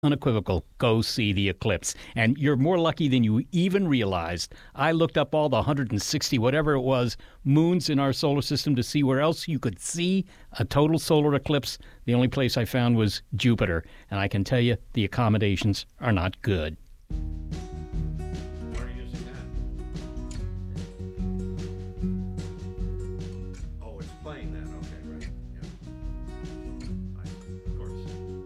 Unequivocal, go see the eclipse. And you're more lucky than you even realized. I looked up all the 160, whatever it was, moons in our solar system to see where else you could see a total solar eclipse. The only place I found was Jupiter. And I can tell you, the accommodations are not good. Why are you using that? Oh, it's playing that. Okay, right. Yeah. Right, of course.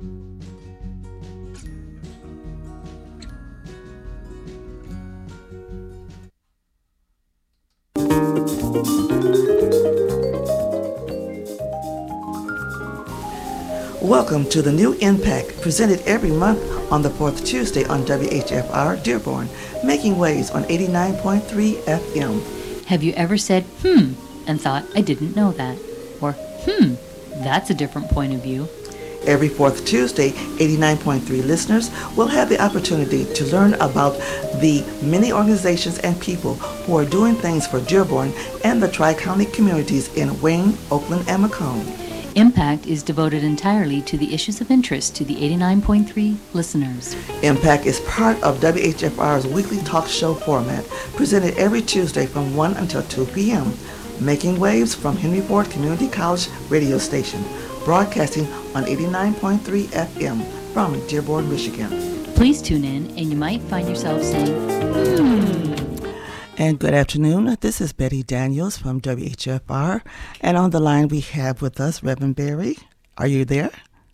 Welcome to the new Impact, presented every month on the fourth Tuesday on WHFR Dearborn, making waves on 89.3 FM. Have you ever said, and thought, I didn't know that? Or, that's a different point of view. Every fourth Tuesday, 89.3 listeners will have the opportunity to learn about the many organizations and people who are doing things for Dearborn and the Tri-County communities in Wayne, Oakland, and Macomb. Impact is devoted entirely to the issues of interest to the 89.3 listeners. Impact is part of WHFR's weekly talk show format, presented every Tuesday from 1 until 2 p.m., making waves from Henry Ford Community College radio station, broadcasting on 89.3 FM from Dearborn, Michigan. Please tune in and you might find yourself saying, And good afternoon. This is Betty Daniels from WHFR. And on the line we have with us Reverend Barry. Are you there?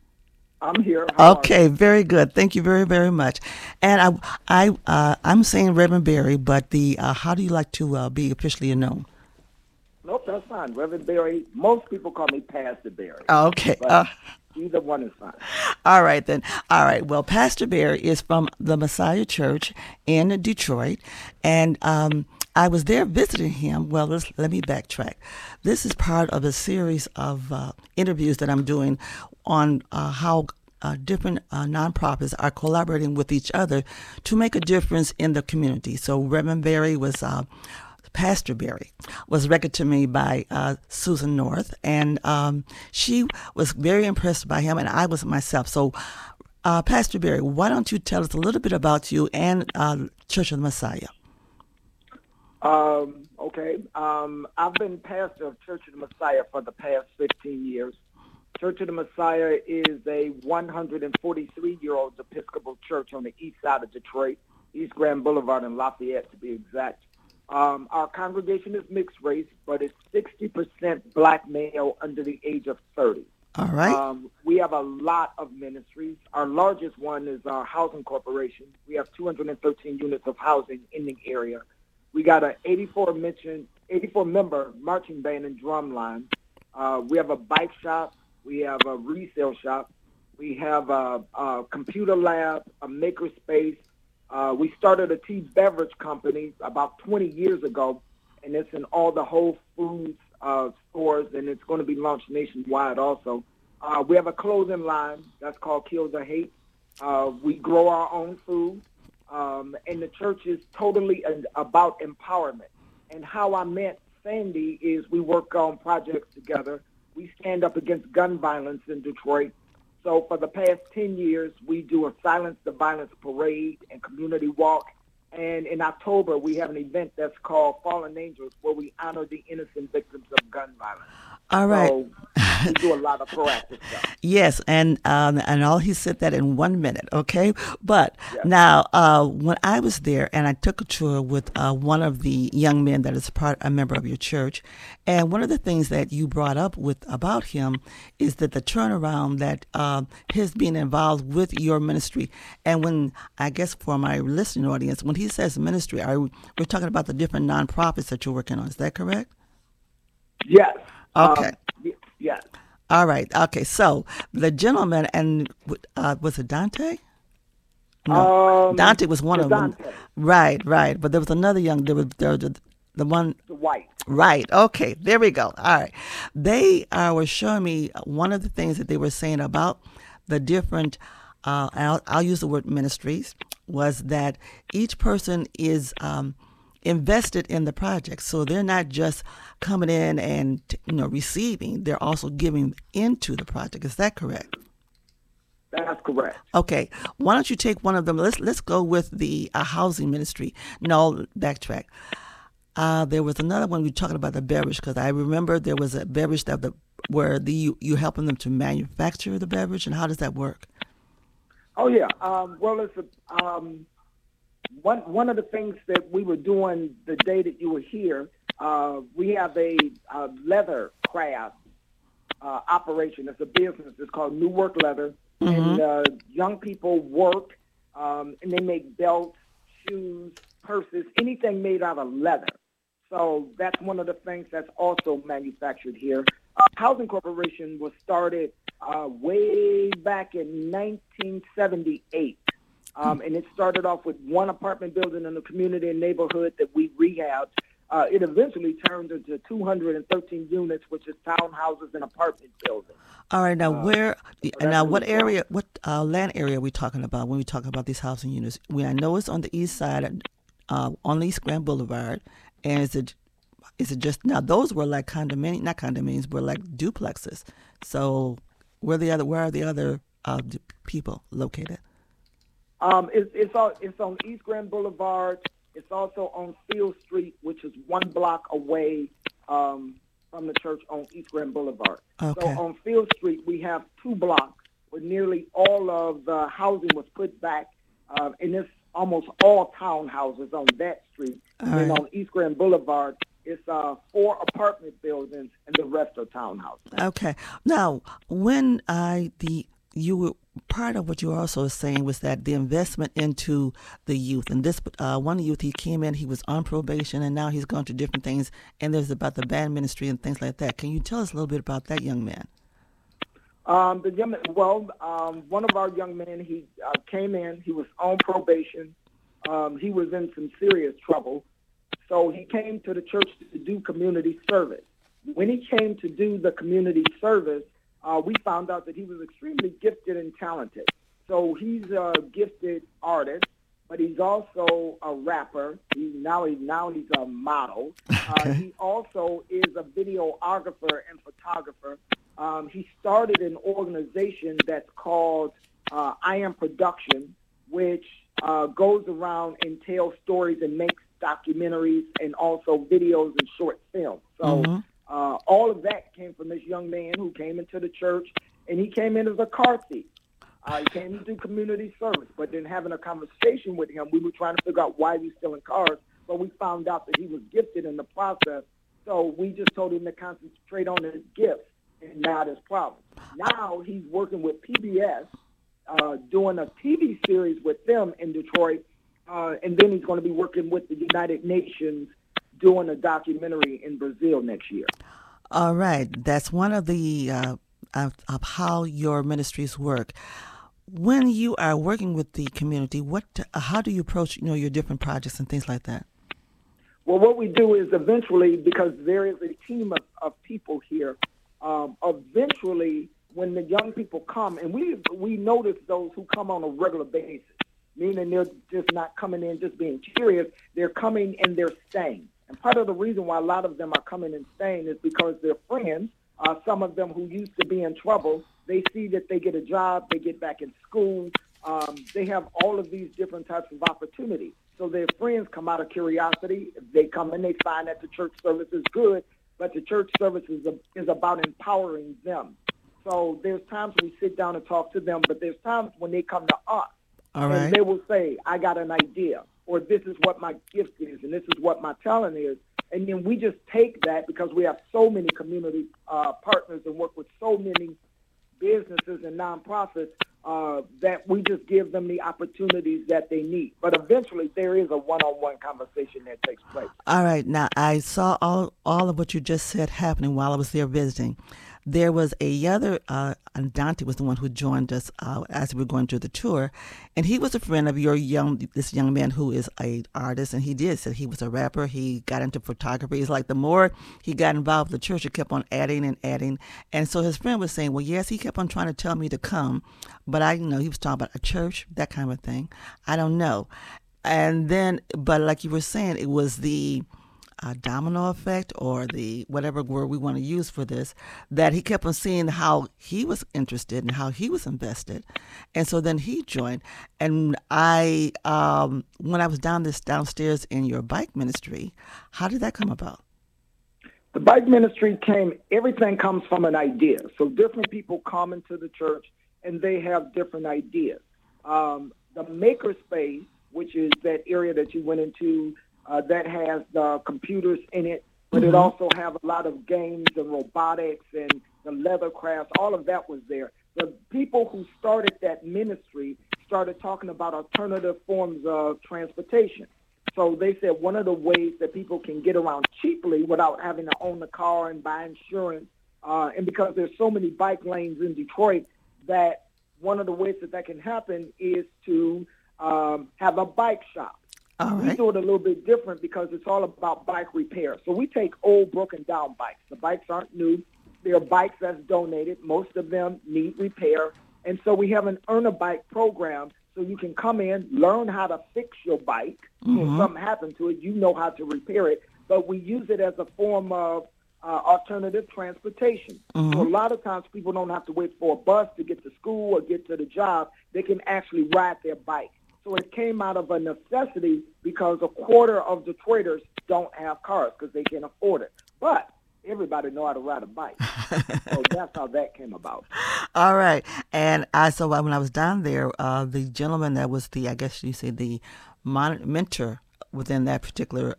I'm here. How Okay, very good. Thank you very, very much. And I'm saying Reverend Barry, but the how do you like to be officially known? Nope, that's fine. Reverend Barry. Most people call me Pastor Barry. Okay. But either one is fine. All right, then. All right. Well, Pastor Barry is from the Messiah Church in Detroit, and I was there visiting him. Well, let me backtrack. This is part of a series of interviews that I'm doing on how different nonprofits are collaborating with each other to make a difference in the community. So Reverend Barry was... Pastor Barry was recommended to me by Susan North, and she was very impressed by him, and I was myself. So, Pastor Barry, why don't you tell us a little bit about you and Church of the Messiah? Okay. I've been pastor of Church of the Messiah for the past 15 years. Church of the Messiah is a 143-year-old Episcopal church on the east side of Detroit, East Grand Boulevard in Lafayette, to be exact. Our congregation is mixed race, but it's 60% black male under the age of 30. All right. We have a lot of ministries. Our largest one is our housing corporation. We have 213 units of housing in the area. We got an 84-member marching band and drum line. We have a bike shop. We have a resale shop. We have a computer lab, a maker space. We started a tea beverage company about 20 years ago, and it's in all the Whole Foods stores, and it's going to be launched nationwide also. We have a clothing line that's called Kill the Hate. We grow our own food, and the church is totally about empowerment. And how I met Sandy is we work on projects together. We stand up against gun violence in Detroit. So for the past 10 years, we do a Silence the Violence parade and community walk. And in October, we have an event that's called Fallen Angels, where we honor the innocent victims of gun violence. All right. So we do a lot of proactive stuff. Yes, and all he said that in 1 minute, okay? But Yes. now, when I was there and I took a tour with one of the young men that is a member of your church, and one of the things that you brought up about him is that the turnaround that his being involved with your ministry. And when, I guess for my listening audience, when he says ministry, we're talking about the different nonprofits that you're working on. Is that correct? Yes. Okay. Yes. All right. Okay. So the gentleman, and was it Dante? No, Dante was one of them. Dante. Right. But there was another there was the one. The white. Right. Okay. There we go. All right. They were showing me one of the things that they were saying about the different. I'll use the word ministries. Was that each person is invested in the project, so they're not just coming in and receiving; they're also giving into the project. Is that correct? That's correct. Okay, why don't you take one of them? Let's go with the housing ministry. No, backtrack. There was another one we were talking about the beverage, because I remember there was a beverage where you helping them to manufacture the beverage, and how does that work? Oh yeah. Well, it's one of the things that we were doing the day that you were here. We have a leather craft operation. It's a business. It's called New Work Leather, and young people work, and they make belts, shoes, purses, anything made out of leather. So that's one of the things that's also manufactured here. Housing Corporation was started way back in 1978. And it started off with one apartment building in the community and neighborhood that we rehabbed. It eventually turned into 213 units, which is townhouses and apartment buildings. All right, now what area, what land area are we talking about when we talk about these housing units? I know it's on the east side, on East Grand Boulevard, and is it just, now those were like not condominiums, were like duplexes. So where are the other people located? It's on East Grand Boulevard. It's also on Field Street, which is 1 block away from the church on East Grand Boulevard. Okay. So on Field Street, we have 2 blocks where nearly all of the housing was put back, and it's almost all townhouses on that street. And then on East Grand Boulevard, it's 4 apartment buildings, and the rest are townhouses. Okay. Now, when you were part of what you were also saying was that the investment into the youth, and this one youth, he came in, he was on probation, and now he's gone through different things, and there's about the band ministry and things like that. Can you tell us a little bit about that young man? One of our young men, he came in, he was on probation, he was in some serious trouble, so he came to the church to do community service. When he came to do the community service, we found out that he was extremely gifted and talented. So he's a gifted artist, but he's also a rapper. Now he's a model. He also is a videographer and photographer. He started an organization that's called I Am Production, which goes around and tells stories and makes documentaries and also videos and short films. So all of that came from this young man who came into the church, and he came in as a car thief. He came to do community service, but then having a conversation with him, we were trying to figure out why he was stealing cars, but we found out that he was gifted in the process, so we just told him to concentrate on his gifts and not his problems. Now he's working with PBS, doing a TV series with them in Detroit, and then he's going to be working with the United Nations doing a documentary in Brazil next year. All right. That's one of the of how your ministries work. When you are working with the community, how do you approach your different projects and things like that? Well, what we do is eventually, because there is a team of people here, eventually when the young people come, and we notice those who come on a regular basis, meaning they're just not coming in just being curious, they're coming and they're staying. And part of the reason why a lot of them are coming and staying is because their friends, some of them who used to be in trouble, they see that they get a job, they get back in school, they have all of these different types of opportunities. So their friends come out of curiosity. They come and they find that the church service is good, but the church service is about empowering them. So there's times we sit down and talk to them, but there's times when they come to us. All right. And they will say, I got an idea, or this is what my gift is, and this is what my talent is. And then we just take that, because we have so many community partners and work with so many businesses and nonprofits, that we just give them the opportunities that they need. But eventually there is a one-on-one conversation that takes place. All right. Now, I saw all of what you just said happening while I was there visiting. There was and Dante was the one who joined us as we were going through the tour, and he was a friend of this young man who is an artist, and he said he was a rapper. He got into photography. It's like the more he got involved with the church, he kept on adding and adding, and so his friend was saying, well, yes, he kept on trying to tell me to come, but he was talking about a church, that kind of thing. I don't know. And then, but like you were saying, it was the domino effect, or the whatever word we want to use for this, that he kept on seeing how he was interested and how he was invested, and so then he joined. And I, when I was downstairs in your bike ministry, how did that come about? The bike ministry everything comes from an idea. So different people come into the church and they have different ideas. The makerspace, which is that area that you went into, that has the computers in it, but it also have a lot of games and robotics and the leather crafts, all of that was there. The people who started that ministry started talking about alternative forms of transportation. So they said one of the ways that people can get around cheaply without having to own a car and buy insurance, and because there's so many bike lanes in Detroit, that one of the ways that can happen is to have a bike shop. All right. We do it a little bit different because it's all about bike repair. So we take old, broken down bikes. The bikes aren't new. They're bikes that's donated. Most of them need repair. And so we have an Earn a Bike program. So you can come in, learn how to fix your bike. If something happened to it, you know how to repair it. But we use it as a form of alternative transportation. So a lot of times people don't have to wait for a bus to get to school or get to the job. They can actually ride their bike. So it came out of a necessity because a quarter of Detroiters don't have cars because they can't afford it. But everybody know how to ride a bike. So that's how that came about. All right. And so when I was down there, the gentleman that was I guess you say the mentor within that particular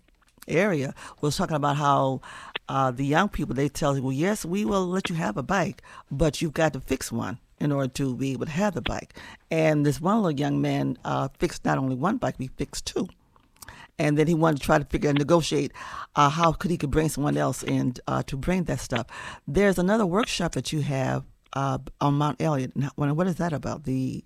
area was talking about how the young people, they tell you, well, yes, we will let you have a bike, but you've got to fix one in order to be able to have the bike. And this one little young man fixed not only one bike, he fixed two. And then he wanted to try to negotiate how he could bring someone else in to bring that stuff. There's another workshop that you have on Mount Elliott. Now, what is that about?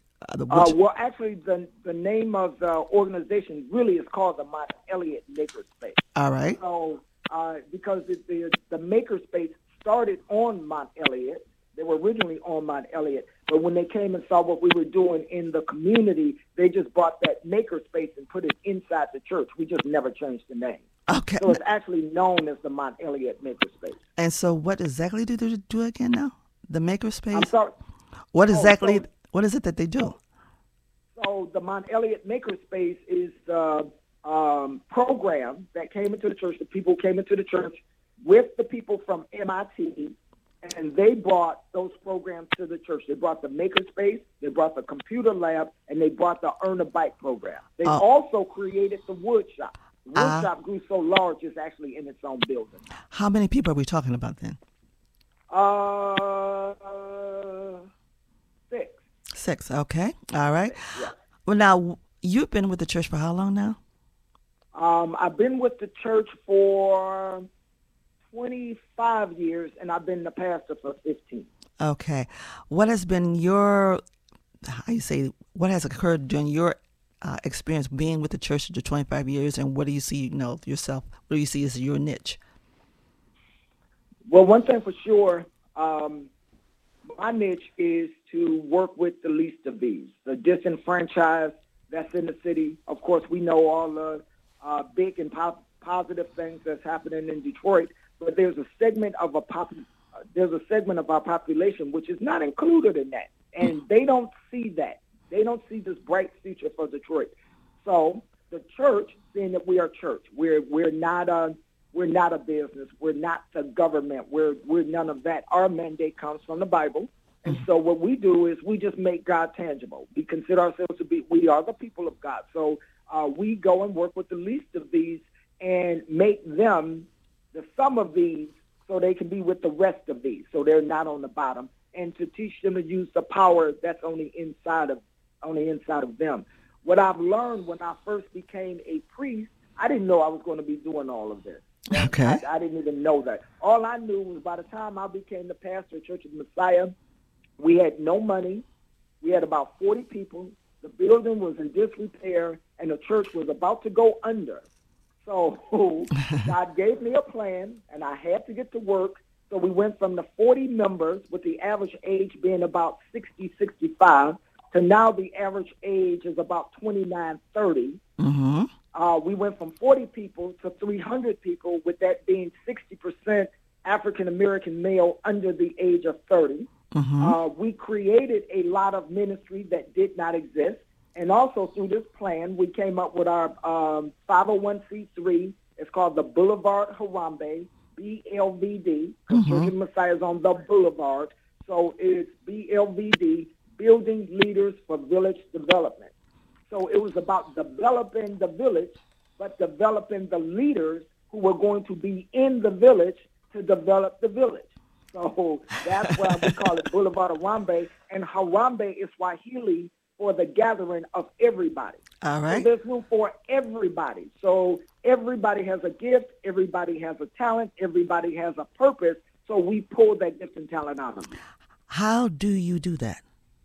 Well, actually, the name of the organization really is called the Mount Elliott Makerspace. All right. So because the Makerspace started on Mount Elliott. They were originally on Mount Elliott, but when they came and saw what we were doing in the community, they just brought that makerspace and put it inside the church. We just never changed the name. Okay. So it's actually known as the Mount Elliott Makerspace. And so what exactly do they do again now? The makerspace? I'm sorry. What is it that they do? So the Mount Elliott Makerspace is the program that came into the church. The people came into the church with the people from MIT, and they brought those programs to the church. They brought the Makerspace, they brought the computer lab, and they brought the Earn a Bike program. They also created the wood shop. The wood shop grew so large, it's actually in its own building. How many people are we talking about then? 6. 6, okay. All right. Yeah. Well, now, you've been with the church for how long now? I've been with the church for 25 years, and I've been the pastor for 15. Okay. What has been what has occurred during your experience being with the church for 25 years, and what do you see, yourself, what do you see as your niche? Well, one thing for sure, my niche is to work with the least of these, the disenfranchised that's in the city. Of course, we know all the big and positive things that's happening in Detroit, but there's a segment of our population which is not included in that, and they don't see that. They don't see this bright future for Detroit. So the church, seeing that we are church, we're not a business, we're not the government, we're none of that. Our mandate comes from the Bible, and so what we do is we just make God tangible. We consider ourselves we are the people of God. So we go and work with the least of these and make them the sum of these so they can be with the rest of these, so they're not on the bottom, and to teach them to use the power that's on the inside of them. What I've learned when I first became a priest, I didn't know I was going to be doing all of this. Okay. I didn't even know that. All I knew was by the time I became the pastor of Church of the Messiah, we had no money. We had about 40 people. The building was in disrepair, and the church was about to go under. So God gave me a plan, and I had to get to work. So we went from the 40 members, with the average age being about 60, 65, to now the average age is about 29, 30. Mm-hmm. We went from 40 people to 300 people, with that being 60% African American male under the age of 30. We created a lot of ministry that did not exist. And also through this plan, we came up with our 501c3. It's called the Boulevard Harambee, BLVD, because Church of the Messiah is on the Boulevard. So it's BLVD, Building Leaders for Village Development. So it was about developing the village, but developing the leaders who were going to be in the village to develop the village. So that's why we call it Boulevard Harambee. And Harambee is Swahili for the gathering of everybody. All right. So there's room for everybody. So everybody has a gift, everybody has a talent, everybody has a purpose. So we pull that gift and talent out of them. How do you do that?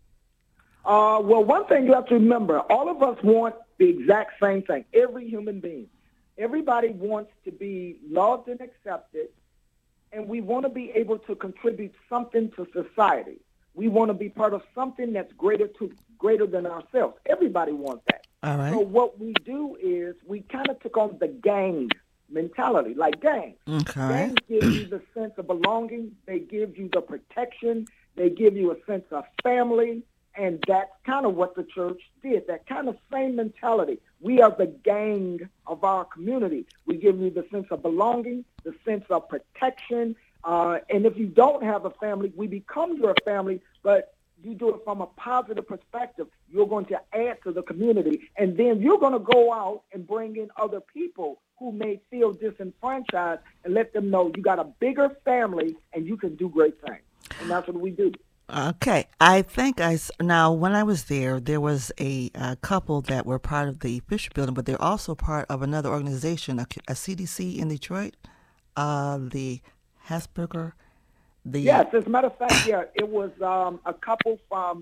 Well, one thing you have to remember, all of us want the exact same thing. Every human being. Everybody wants to be loved and accepted, and we want to be able to contribute something to society. We want to be part of something that's greater than ourselves. Everybody wants that. All right. So what we do is we kind of took on the gang mentality, like gangs. Okay. Gangs give you the sense of belonging. They give you the protection. They give you a sense of family. And that's kind of what the church did, that kind of same mentality. We are the gang of our community. We give you the sense of belonging, the sense of protection. And if you don't have a family, we become your family, but you do it from a positive perspective. You're going to add to the community, and then you're going to go out and bring in other people who may feel disenfranchised and let them know you got a bigger family and you can do great things. And that's what we do. Okay. I think now when I was there was a couple that were part of the Fisher Building, but they're also part of another organization, a CDC in Detroit, the Hasburger. Yes, as a matter of fact, yeah, it was a couple from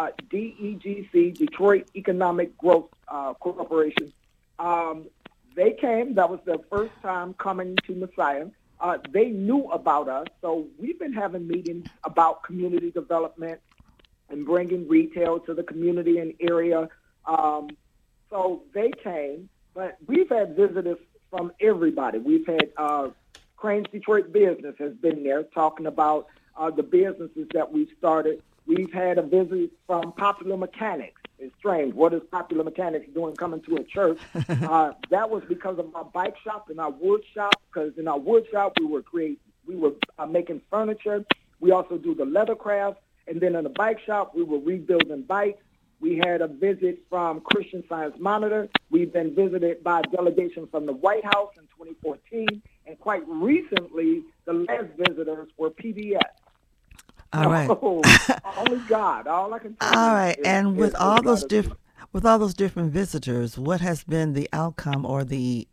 DEGC, Detroit Economic Growth Corporation. They came. That was their first time coming to Messiah. They knew about us, so we've been having meetings about community development and bringing retail to the community and area. So they came, but we've had visitors from everybody. We've had Crane's Detroit Business has been there talking about the businesses that we've started. We've had a visit from Popular Mechanics. It's strange. What is Popular Mechanics doing coming to a church? That was because of our bike shop and our wood shop, because in our wood shop we were making furniture. We also do the leather crafts. And then in the bike shop, we were rebuilding bikes. We had a visit from Christian Science Monitor. We've been visited by a delegation from the White House in 2014. And quite recently, the last visitors were PBS. All right. Only God. All I can tell you. All right. And with all those different different visitors, what has been the outcome or the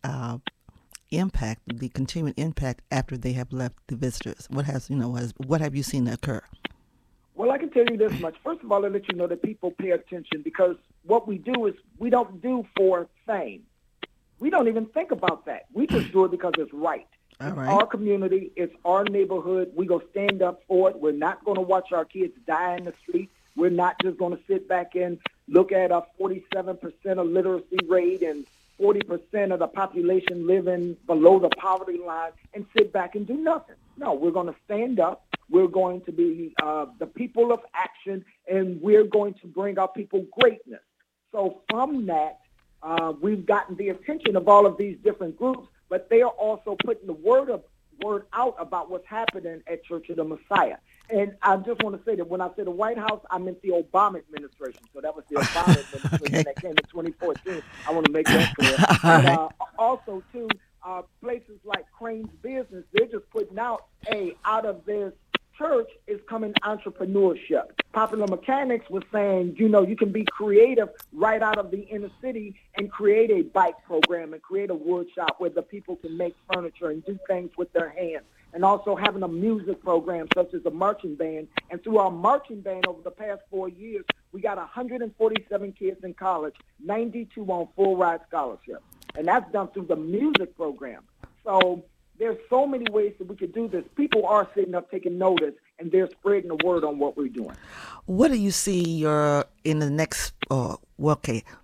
impact, the continuing impact after they have left the visitors? What have you seen occur? Well, I can tell you this much. First of all, I'll let you know that people pay attention, because what we do is we don't do for fame. We don't even think about that. We just do it because it's right. It's our community. It's our neighborhood. We go stand up for it. We're not going to watch our kids die in the street. We're not just going to sit back and look at a 47% illiteracy rate and 40% of the population living below the poverty line and sit back and do nothing. No, we're going to stand up. We're going to be the people of action, and we're going to bring our people greatness. So from that, we've gotten the attention of all of these different groups, but they are also putting the word out about what's happening at Church of the Messiah. And I just want to say that when I said the White House, I meant the Obama administration. So that was the Obama administration that came in 2014. I want to make that clear. And, also, too, places like Crane's Business, they're just putting out, out of this church is coming entrepreneurship. Popular Mechanics was saying, you can be creative right out of the inner city and create a bike program and create a wood shop where the people can make furniture and do things with their hands. And also having a music program such as a marching band. And through our marching band over the past 4 years, we got 147 kids in college, 92 on full ride scholarship. And that's done through the music program. So there's so many ways that we could do this. People are sitting up taking notice, and they're spreading the word on what we're doing. What do you see in the next,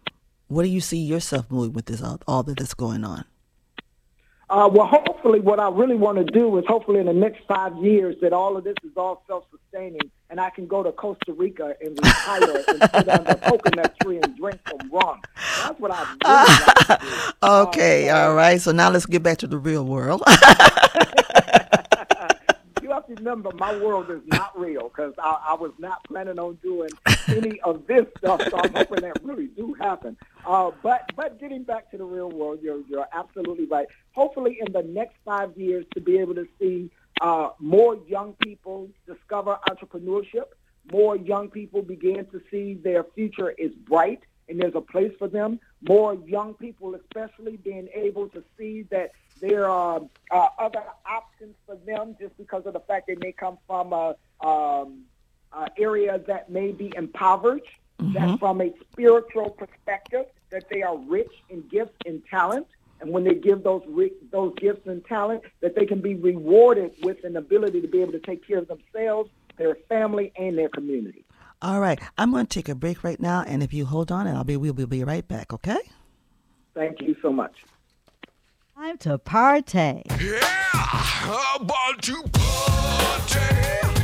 Where do you see yourself moving with this, all that is going on? Well, hopefully what I really want to do is hopefully in the next 5 years that all of this is all self-sustaining and I can go to Costa Rica and retire and sit under a coconut tree and drink some rum. That's what I really like to do. Okay, all right. So now let's get back to the real world. You have to remember, my world is not real because I was not planning on doing any of this stuff, so I'm hoping that really do happen. But getting back to the real world, you're absolutely right. Hopefully in the next 5 years to be able to see more young people discover entrepreneurship, more young people begin to see their future is bright and there's a place for them, more young people especially being able to see that there are other options for them just because of the fact they may come from an area that may be impoverished, that from a spiritual perspective, that they are rich in gifts and talent. And when they give those gifts and talent, that they can be rewarded with an ability to be able to take care of themselves, their family, and their community. All right. I'm going to take a break right now, and if you hold on, we'll be right back, okay? Thank you so much. Time to party. Yeah, how about you party?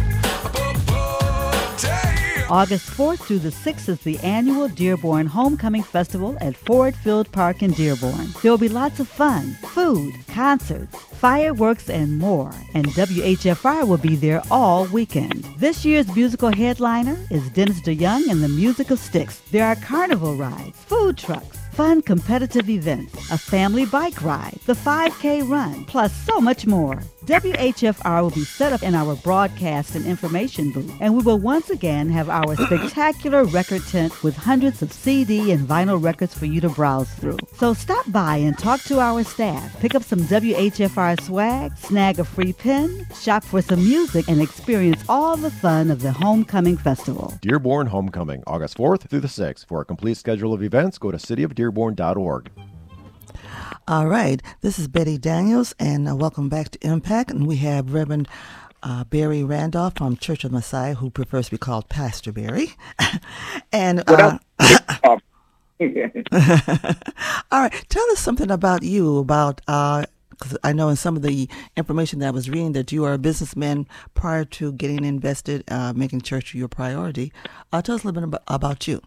August 4th through the 6th is the annual Dearborn Homecoming Festival at Ford Field Park in Dearborn. There will be lots of fun, food, concerts, fireworks, and more. And WHFR will be there all weekend. This year's musical headliner is Dennis DeYoung and the Music of Sticks. There are carnival rides, food trucks, fun competitive events, a family bike ride, the 5K run, plus so much more. WHFR will be set up in our broadcast and information booth, and we will once again have our spectacular record tent with hundreds of CD and vinyl records for you to browse through. So stop by and talk to our staff, pick up some WHFR swag, snag a free pin, shop for some music, and experience all the fun of the Homecoming Festival. Dearborn Homecoming, August 4th through the 6th. For a complete schedule of events, go to cityofdearborn.org. All right. This is Betty Daniels, and welcome back to Impact. And we have Reverend Barry Randolph from Church of Messiah, who prefers to be called Pastor Barry. And all right, tell us something about you, because I know in some of the information that I was reading that you are a businessman prior to getting invested, making church your priority. Tell us a little bit about you.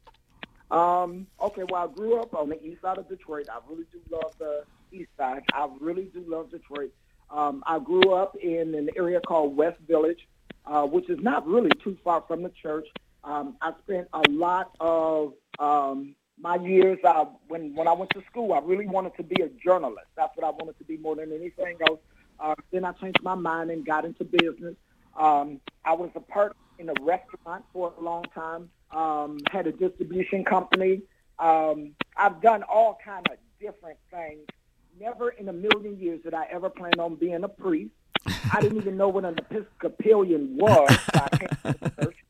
Okay, well, I grew up on the east side of Detroit. I really do love the east side. I really do love Detroit. I grew up in an area called West Village, which is not really too far from the church. I spent a lot of my years, when I went to school, I really wanted to be a journalist. That's what I wanted to be more than anything else. Then I changed my mind and got into business. I was a part in a restaurant for a long time. Had a distribution company. I've done all kind of different things. Never in a million years did I ever plan on being a priest. I didn't even know what an Episcopalian was. So I came to the church.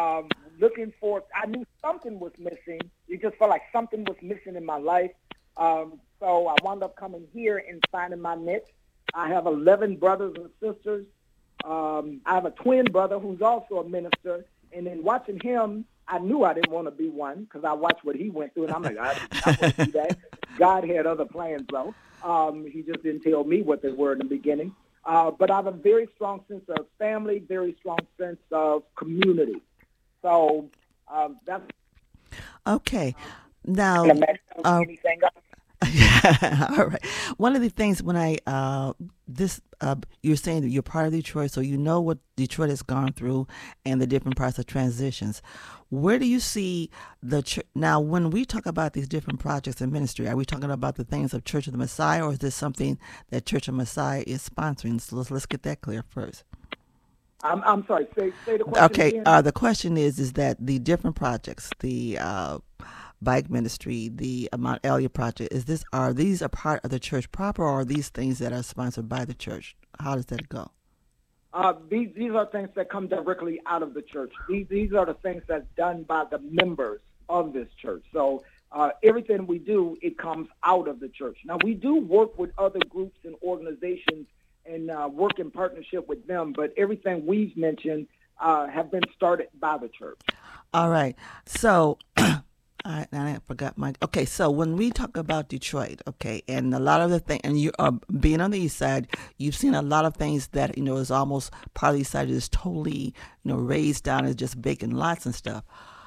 I knew something was missing. It just felt like something was missing in my life. So I wound up coming here and finding my niche. I have 11 brothers and sisters. I have a twin brother who's also a minister. And then watching him, I knew I didn't want to be one because I watched what he went through, and I'm like, I want to do that. God had other plans, though. He just didn't tell me what they were in the beginning. But I have a very strong sense of family, very strong sense of community. So that's okay. Now, anything else? All right. One of the things when you're saying that you're part of Detroit, so you know what Detroit has gone through and the different parts of transitions. Where do you see the church now? When we talk about these different projects in ministry, are we talking about the things of Church of the Messiah, or is this something that Church of Messiah is sponsoring? So let's get that clear first. I'm sorry. Say the question. Okay. Again. The question is that the different projects, the bike ministry, the Mount Elia project, are these a part of the church proper, or are these things that are sponsored by the church? How does that go? These are things that come directly out of the church. These are the things that's done by the members of this church. So everything we do, it comes out of the church. Now, we do work with other groups and organizations and work in partnership with them, but everything we've mentioned have been started by the church. All right. So I forgot my. Okay, so when we talk about Detroit, okay, and a lot of the thing, and you are being on the east side, you've seen a lot of things that is almost part of the east side is totally raised down as just vacant lots and stuff.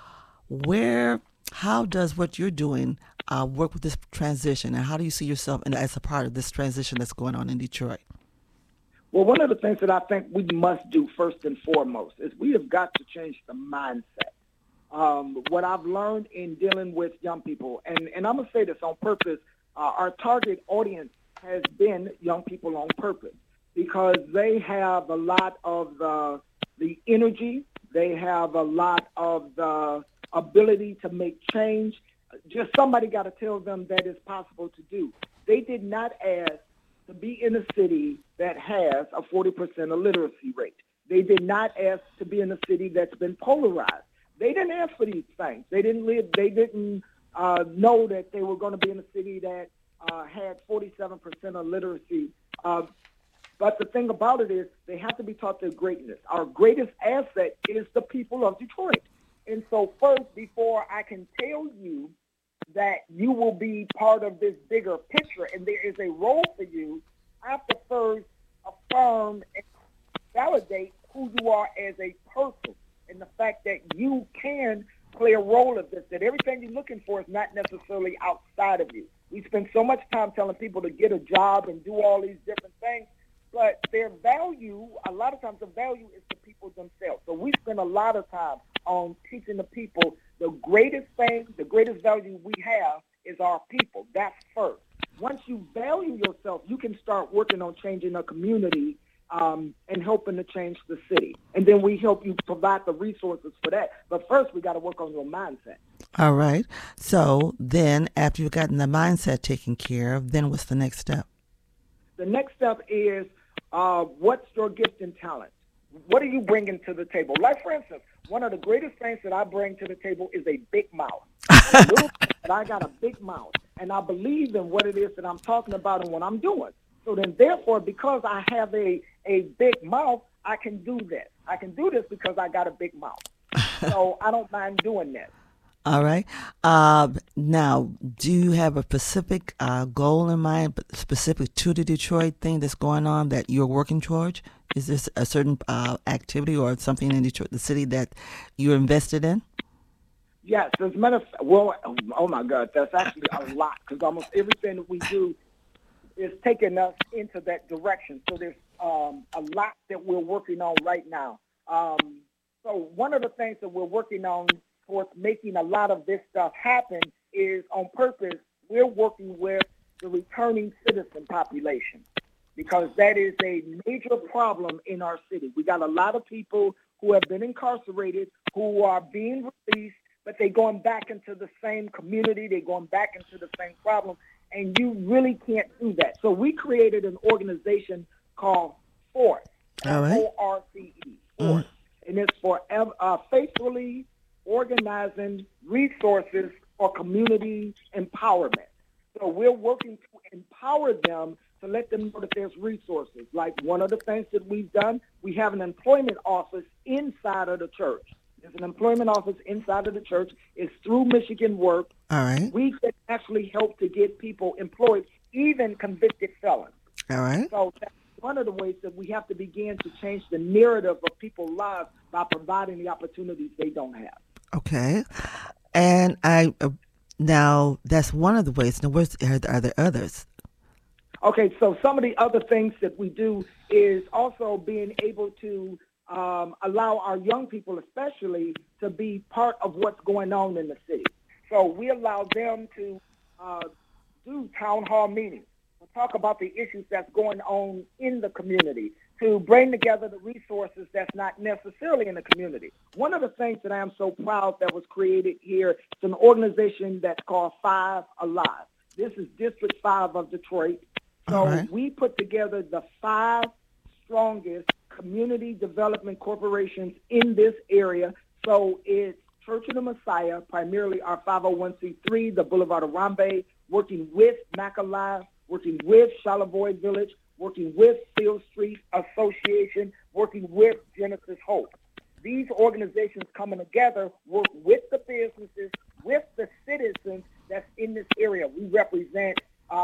How does what you're doing work with this transition, and how do you see yourself as a part of this transition that's going on in Detroit? Well, one of the things that I think we must do first and foremost is we have got to change the mindset. What I've learned in dealing with young people, and I'm going to say this on purpose, our target audience has been young people on purpose because they have a lot of the energy. They have a lot of the ability to make change. Just somebody got to tell them that it's possible to do. They did not ask to be in a city that has a 40% illiteracy rate. They did not ask to be in a city that's been polarized. They didn't ask for these things. They didn't know that they were going to be in a city that had 47% illiteracy. But the thing about it is they have to be taught their greatness. Our greatest asset is the people of Detroit. And so first, before I can tell you that you will be part of this bigger picture and there is a role for you, I have to first affirm and validate who you are as a person and the fact that you can play a role of this, that everything you're looking for is not necessarily outside of you. We spend so much time telling people to get a job and do all these different things, but their value, a lot of times the value is the people themselves. So we spend a lot of time on teaching the people the greatest thing, the greatest value we have is our people. That's first. Once you value yourself, you can start working on changing a community and helping to change the city. And then we help you provide the resources for that. But first, we got to work on your mindset. All right. So then after you've gotten the mindset taken care of, then what's the next step? The next step is what's your gift and talent? What are you bringing to the table? Like, for instance, one of the greatest things that I bring to the table is a big mouth. And I got a big mouth, and I believe in what it is that I'm talking about and what I'm doing. So then, therefore, because I have a big mouth, I can do this. I can do this because I got a big mouth. So I don't mind doing this. All right. Now, do you have a specific goal in mind, specific to the Detroit thing that's going on that you're working towards? Is this a certain activity or something in Detroit, the city, that you're invested in? Yes. As a matter of fact, well, oh my God, that's actually a lot because almost everything that we do is taking us into that direction. So there's a lot that we're working on right now. So one of the things that we're working on towards making a lot of this stuff happen is on purpose, we're working with the returning citizen population because that is a major problem in our city. We got a lot of people who have been incarcerated, who are being released, but they're going back into the same community. They're going back into the same problem, and you really can't do that. So we created an organization called FORCE, F-O-R-C-E, FORCE, and it's for faithfully organizing resources for community empowerment. So we're working to empower them to let them know that there's resources. Like one of the things that we've done, we have an employment office inside of the church. There's an employment office inside of the church. It's through Michigan Work. All right. We can actually help to get people employed, even convicted felons. All right. So that's one of the ways that we have to begin to change the narrative of people's lives by providing the opportunities they don't have. Okay. And now that's one of the ways. Now, are there others? Okay, so some of the other things that we do is also being able to allow our young people especially to be part of what's going on in the city. So we allow them to do town hall meetings, to talk about the issues that's going on in the community, to bring together the resources that's not necessarily in the community. One of the things that I am so proud that was created here is an organization that's called Five Alive. This is District 5 of Detroit. So we put together the 5 strongest community development corporations in this area. So it's Church of the Messiah, primarily our 501c3, the Boulevard of Rambe, working with McAlive, working with Charlevoix Village, working with Field Street Association, working with Genesis Hope. These organizations coming together work with the businesses, with the citizens that's in this area. We represent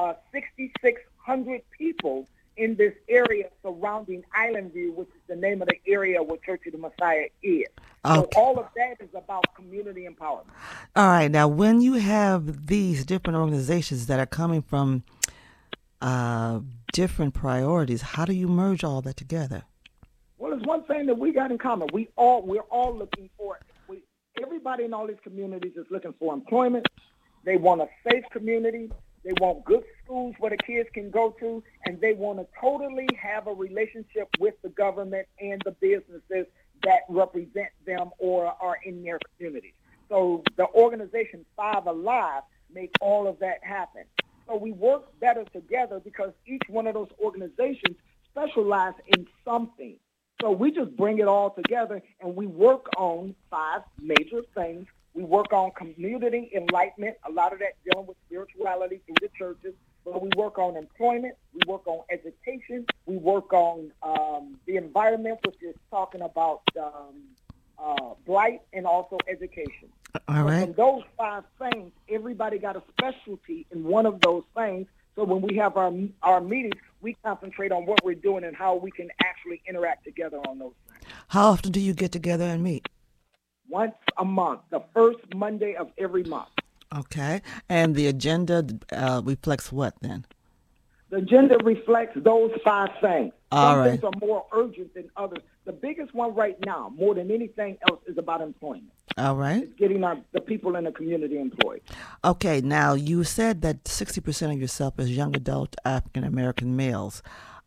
6,600 people in this area surrounding Island View, which is the name of the area where Church of the Messiah is. So Okay. all of that is about community empowerment. All right. Now, when you have these different organizations that are coming from different priorities, how do you merge all that together? Well, there's one thing that we got in common. We're all looking for. Everybody in all these communities is looking for employment. They want a safe community. They want good schools where the kids can go to, and they want to totally have a relationship with the government and the businesses that represent them or are in their communities. So the organization Five Alive make all of that happen. So we work better together because each one of those organizations specialize in something. So we just bring it all together, and we work on 5 major things. We work on community enlightenment, a lot of that dealing with spirituality through the churches. But we work on employment. We work on education. We work on the environment, which is talking about blight and also education. All right. From those 5 things, everybody got a specialty in one of those things. So when we have our meetings, we concentrate on what we're doing and how we can actually interact together on those things. How often do you get together and meet? Once a month, the first Monday of every month. Okay. And the agenda reflects what then? The agenda reflects those 5 things. All Some right. things are more urgent than others. The biggest one right now, more than anything else, is about employment. All right. It's getting the people in the community employed. Okay. Now, you said that 60% of yourself is young adult African American males.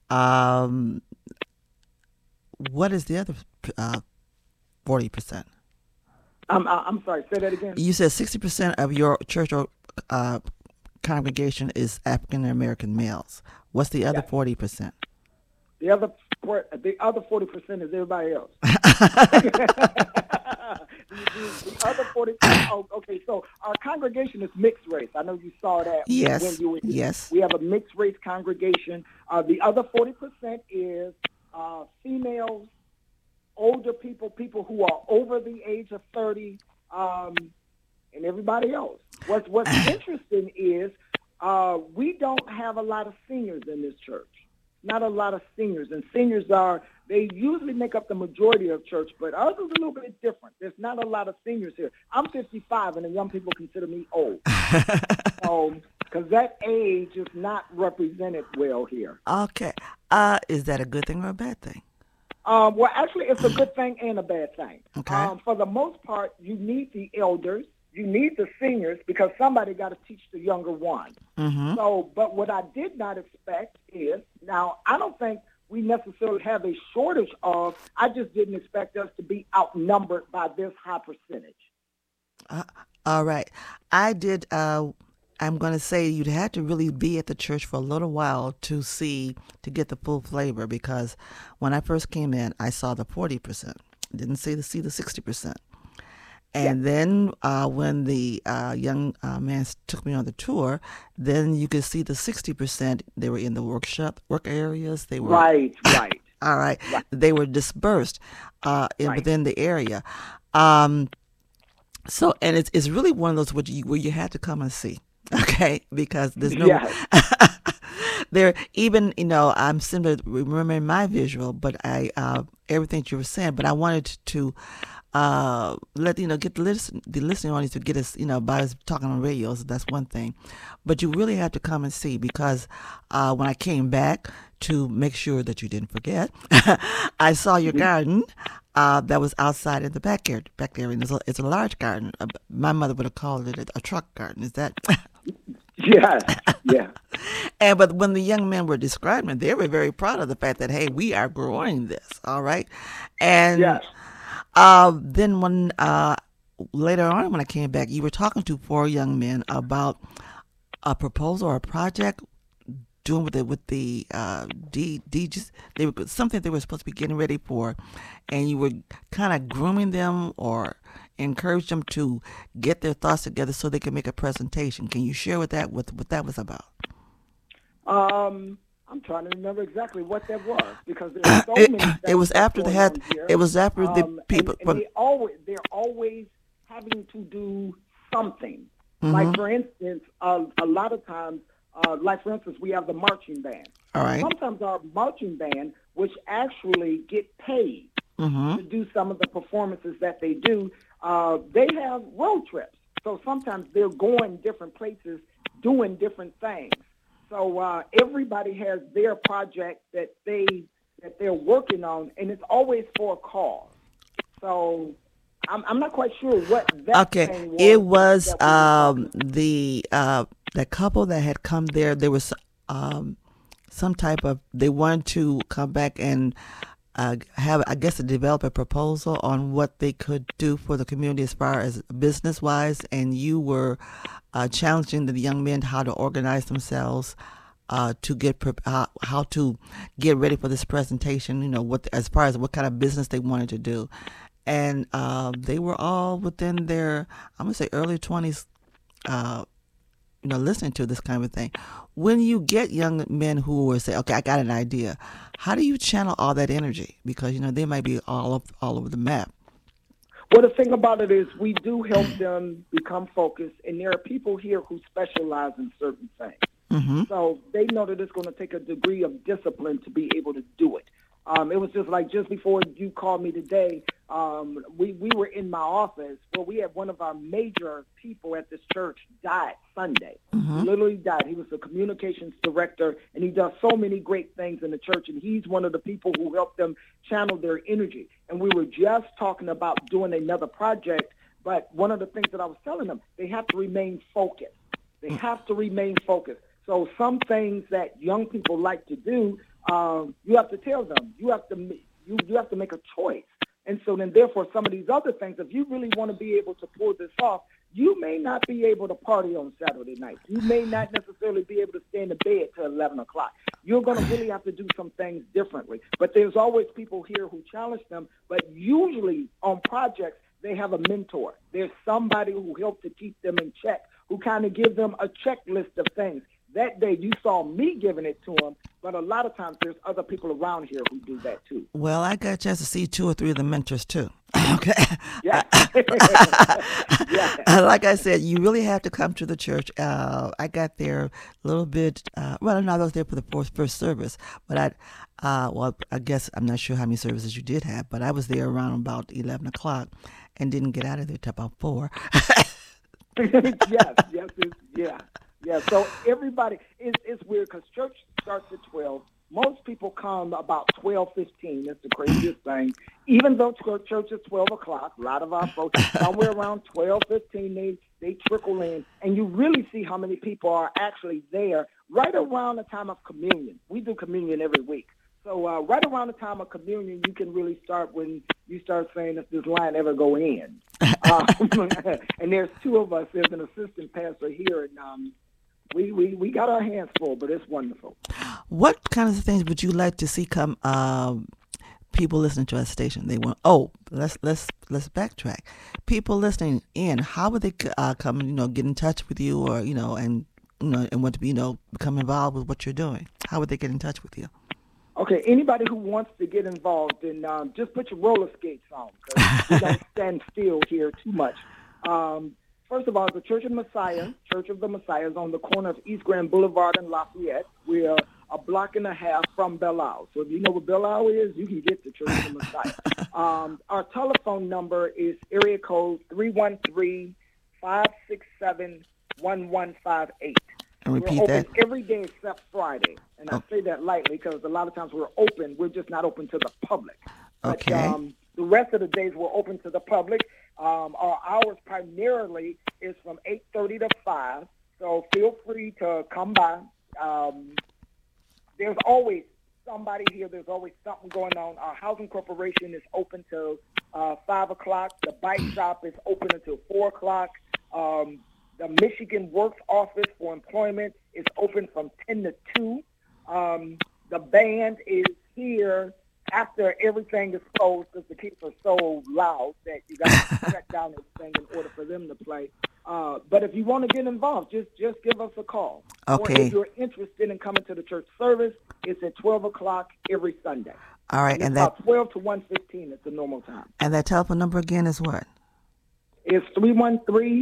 What is the other 40%? I'm sorry, say that again. You said 60% of your church or congregation is African American males. What's the other 40%? The other 40% is everybody else. The other 40%. Oh, okay, so our congregation is mixed race. I know you saw that. Yes, When you were here. yes. We have a mixed race congregation. The other 40% is females, older people who are over the age of 30, and everybody else. What's interesting is we don't have a lot of seniors in this church. Not a lot of seniors. And seniors they usually make up the majority of church, but ours is a little bit different. There's not a lot of seniors here. I'm 55, and the young people consider me old. Because that age is not represented well here. Okay. Is that a good thing or a bad thing? Well, actually, it's a good thing and a bad thing. Okay. For the most part, you need the elders. You need the seniors because somebody got to teach the younger ones. Mm-hmm. So, but what I did not expect is, now, I don't think we necessarily have a shortage of, I just didn't expect us to be outnumbered by this high percentage. All right. I did, I'm going to say you'd have to really be at the church for a little while to get the full flavor, because when I first came in, I saw the 40%. Didn't see the 60%. And then when the young man took me on the tour, then you could see the 60%. They were in the work areas. They were Right. all right. They were dispersed within the area. So, and it's really one of those where you had to come and see, okay? Because there's no there. Even I'm similar remembering my visual, but I everything that you were saying. But I wanted to get the listening audience to get us, by us talking on radios. That's one thing, but you really have to come and see, because when I came back to make sure that you didn't forget, I saw your garden that was outside in the back area. And it's a large garden. My mother would have called it a truck garden. Is that? Yes. Yeah. But when the young men were describing it, they were very proud of the fact that, hey, we are growing this. All right. And Yes. then when later on when I came back, you were talking to 4 young men about a proposal or a project doing with the DJs. They were something they were supposed to be getting ready for, and you were kind of grooming them or encourage them to get their thoughts together so they can make a presentation. Can you share what that was about? I'm trying to remember exactly what that was, because there's so many things. It was after going they had. on here. It was after the people. And they're always having to do something. Like, for instance, a lot of times, like, for instance, we have the marching band. All right. Sometimes our marching band, which actually get paid to do some of the performances that they do, they have road trips. So sometimes they're going different places, doing different things. So everybody has their project that they're working on, and it's always for a cause. So I'm not quite sure what that thing was. It was the couple that had come there. There was some type of, they wanted to come back and have, I guess, develop a proposal on what they could do for the community as far as business-wise, and you were challenging the young men how to organize themselves to get how to get ready for this presentation. You know, what as far as what kind of business they wanted to do, and they were all within their, I'm gonna say, early 20s. Listening to this kind of thing. When you get young men who will say, okay, I got an idea, how do you channel all that energy? Because, they might be all over the map. Well, the thing about it is we do help them become focused, and there are people here who specialize in certain things. So they know that it's going to take a degree of discipline to be able to do it. It was just like just before you called me today, we were in my office where we had one of our major people at this church died Sunday. Literally died. He was the communications director, and he does so many great things in the church, and he's one of the people who helped them channel their energy. And we were just talking about doing another project, but one of the things that I was telling them, they have to remain focused. They have to remain focused. So some things that young people like to do, you have to tell them. You have to make a choice. And so then, therefore, some of these other things, if you really want to be able to pull this off, you may not be able to party on Saturday night. You may not necessarily be able to stay in the bed till 11 o'clock. You're going to really have to do some things differently. But there's always people here who challenge them. But usually on projects, they have a mentor. There's somebody who helps to keep them in check, who kind of give them a checklist of things. That day you saw me giving it to them, but a lot of times there's other people around here who do that too. Well, I got a chance to see 2 or 3 of the mentors too. Okay. Yeah. Like I said, you really have to come to the church. I got there a little bit. I was there for the first service, but I guess I'm not sure how many services you did have, but I was there around about 11 o'clock and didn't get out of there till about 4. Yeah, so everybody, it's weird because church starts at 12. Most people come about 12:15. That's the craziest thing. Even though church is 12 o'clock, a lot of our folks, somewhere around 12:15, they trickle in. And you really see how many people are actually there right around the time of communion. We do communion every week. So right around the time of communion, you can really start when you start saying, if this line ever go in. And there's 2 of us. There's an assistant pastor here, and we got our hands full, but it's wonderful. What kind of things would you like to see come? People listening to our station, they want. Let's backtrack. People listening in, how would they come? Get in touch with you, or and want to be become involved with what you're doing. How would they get in touch with you? Okay, anybody who wants to get involved, then just put your roller skates on, because we don't stand still here too much. First of all, the Church of the Messiah is on the corner of East Grand Boulevard and Lafayette. We're a block and a half from Belle Isle. So if you know what Belle Isle is, you can get to Church of the Messiah. Our telephone number is area code 313-567-1158. And repeat we're that. Open every day except Friday. And I say that lightly because a lot of times we're open. We're just not open to the public. Okay. But, the rest of the days we're open to the public. Our hours primarily is from 8:30 to 5. So feel free to come by. There's always somebody here. There's always something going on. Our housing corporation is open till 5 o'clock. The bike shop is open until 4 o'clock. The Michigan Works Office for Employment is open from 10 to 2. The band is here after everything is closed because the kids are so loud that you got to shut down everything in order for them to play. But if you want to get involved, just give us a call. Okay. Or if you're interested in coming to the church service, it's at 12 o'clock every Sunday. All right. And about 12 to 1:15 is the normal time. And that telephone number again is what? It's 313-567-1158.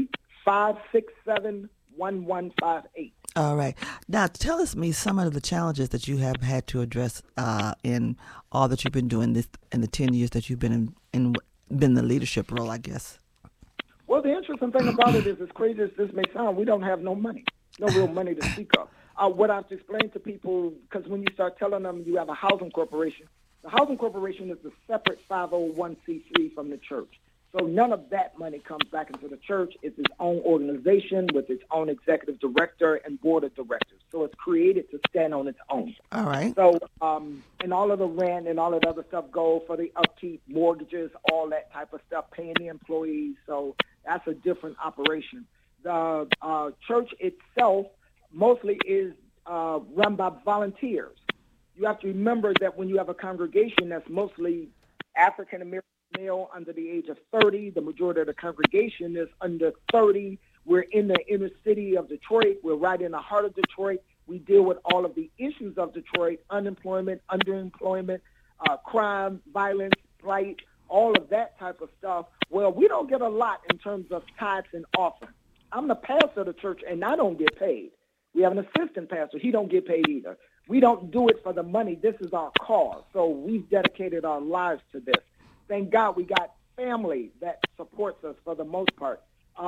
567-1158. All right. Now, tell me some of the challenges that you have had to address in all that you've been doing this in the 10 years that you've been in the leadership role, I guess. Well, the interesting thing about it is, as crazy as this may sound, we don't have no money, no real money to speak of. What I have to explain to people, because when you start telling them you have a housing corporation, the housing corporation is a separate 501c3 from the church. So none of that money comes back into the church. It's its own organization with its own executive director and board of directors. So it's created to stand on its own. All right. So, and all of the rent and all of the other stuff go for the upkeep, mortgages, all that type of stuff, paying the employees. So that's a different operation. The church itself mostly is run by volunteers. You have to remember that when you have a congregation that's mostly African American male under the age of 30, the majority of the congregation is under 30. We're in the inner city of Detroit. We're right in the heart of Detroit. We deal with all of the issues of Detroit: unemployment, underemployment, crime, violence, blight, all of that type of stuff. Well, we don't get a lot in terms of tithes and offerings. I'm the pastor of the church, and I don't get paid. We have an assistant pastor. He don't get paid either. We don't do it for the money. This is our cause. So we've dedicated our lives to this. Thank God we got family that supports us for the most part.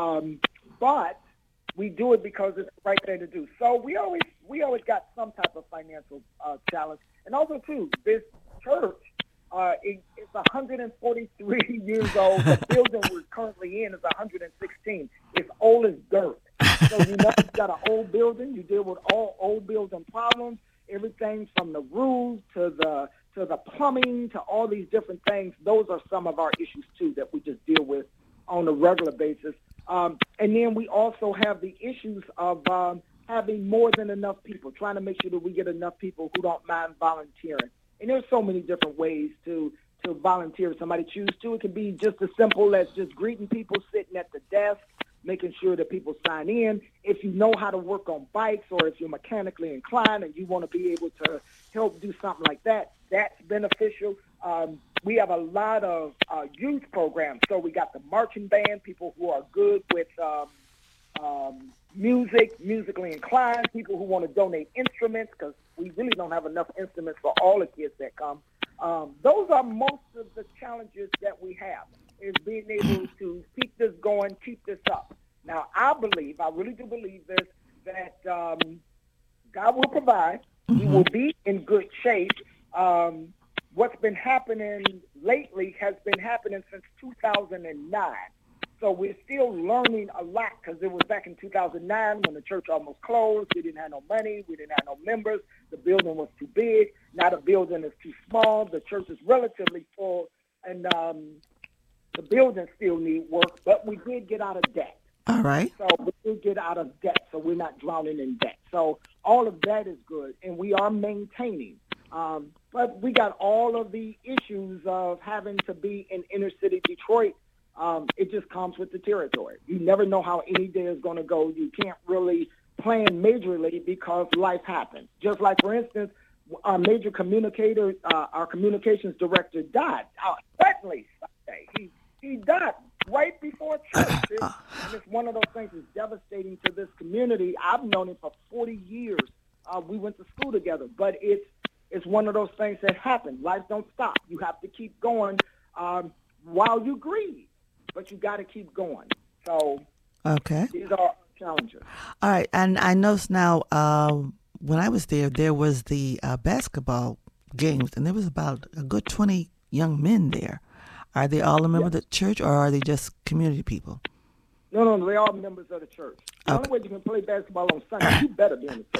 But we do it because it's the right thing to do. So we always got some type of financial challenge. And also, too, this church, it's 143 years old. The building we're currently in is 116. It's old as dirt. So you know, you've got an old building. You deal with all old building problems. Everything from the roof to the plumbing to all these different things. Those are some of our issues too that we just deal with on a regular basis. And then we also have the issues of having more than enough people, trying to make sure that we get enough people who don't mind volunteering. And there's so many different ways to volunteer if somebody chooses to. It can be just as simple as just greeting people, sitting at the desk, making sure that people sign in. If you know how to work on bikes, or if you're mechanically inclined and you want to be able to help do something like that, that's beneficial. We have a lot of youth programs. So we got the marching band, people who are good with music, musically inclined, people who want to donate instruments, because we really don't have enough instruments for all the kids that come. Those are most of the challenges that we have, is being able to keep this going, keep this up. Now, I really do believe this, that God will provide. We will be in good shape. What's been happening lately has been happening since 2009. So we're still learning a lot, because it was back in 2009 when the church almost closed. We didn't have no money. We didn't have no members. The building was too big. Now the building is too small. The church is relatively full, and the building still need work, but we did get out of debt. All right. So we did get out of debt, so we're not drowning in debt. So all of that is good, and we are maintaining. But we got all of the issues of having to be in inner city Detroit. It just comes with the territory. You never know how any day is going to go. You can't really plan majorly because life happens. Just like, for instance, our major communicator, our communications director died. Suddenly, Sunday, he died right before church. And it's one of those things that's devastating to this community. I've known him for 40 years. We went to school together, but it's one of those things that happen. Life don't stop. You have to keep going while you grieve, but you got to keep going. So okay, these are our challenges. All right, and I noticed now when I was there was the basketball games, and there was about a good 20 young men there. Are they all a member of the church, or are they just community people? No, they're all members of the church. The only way you can play basketball on Sunday, you better be in the